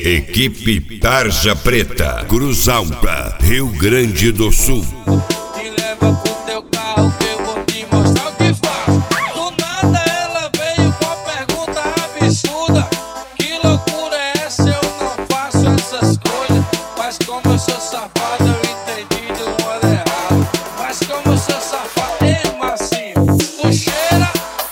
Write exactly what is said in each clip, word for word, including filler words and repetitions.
Equipe Tarja Preta, Cruz Alta, Rio Grande do Sul. Me leva pro teu carro que eu vou te mostrar o que faz. Do nada ela veio com a pergunta absurda: que loucura é essa? Eu não faço essas coisas. Mas como eu sou safado, eu entendi de um modo errado. Mas como eu sou safado, ei, macio, tu cheira?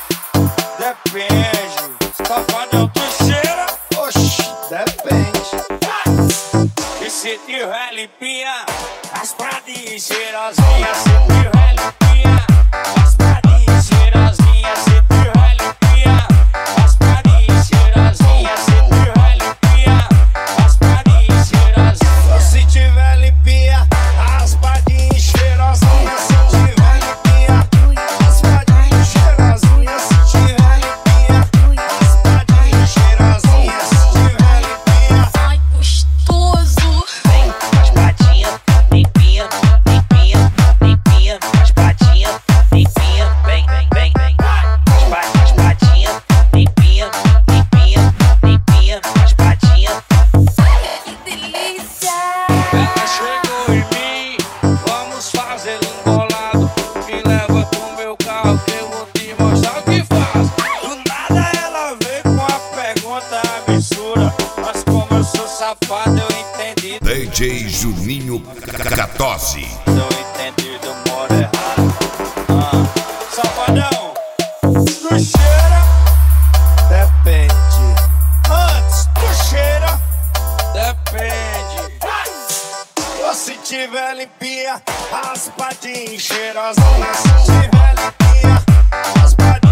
Depende. Safadão, tu cheira? Oxi, depende. E se tiver limpinha, raspadinha, cheirosinha. Se tiver limpinha, raspadinha, cheirosinha. Se tiver limpinha, raspadinha, cheirosinha. Se tiver limpinha, raspadinha, cheirosinha. Se tiver limpinha, raspadinha, cheirosinha. Se tiver limpinha, raspadinha, cheirosinha. Se tiver limpinha, raspadinha, cheirosinha. Se tiver limpinha. Ai, gostoso. Vem, raspadinha, limpinha, limpinha, limpinha, raspadinha, limpinha, vem, vem, vem, vem. Raspa- Raspadinha, limpinha, limpinha, limpinha, raspadinha. Que delícia. Ela chegou em mim, vamos fazer um bolado. Me leva pro meu carro que eu vou te mostrar o que faz. Do nada ela veio com a pergunta absurda. Mas como eu sou safado, eu entendi. D J Juninho Catose. Eu entendi do modo errado. Ah, safadão, tu cheira? Depende. Antes, tu cheira? Depende. Ou se tiver limpinha, raspadinha, cheirosinha. Se tiver limpinha, raspadinha.